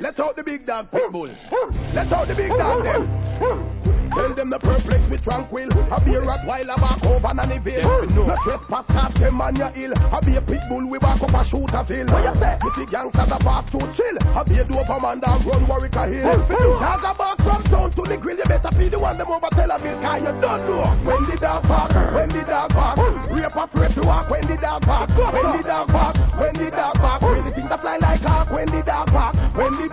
Let out the big dog, Pitbull. Let out the big dog, them. Tell them the perplex with tranquil. I be a Rottweiler back over Nannyville. No trespass, cast them on your hill. I be a Pitbull, we back up a shooter's hill. What you say? If the gangsters are back to chill, I be a Doberman dog run Warwick Hill. Dog a back from town to the grill, you better feed the one them over tell a bill, cause you don't know. When the dog bark, when the dog bark, rape afraid to walk when the dog bark. When the dog bark, when the dog bark, really things that fly like hawk when the dog bark. When the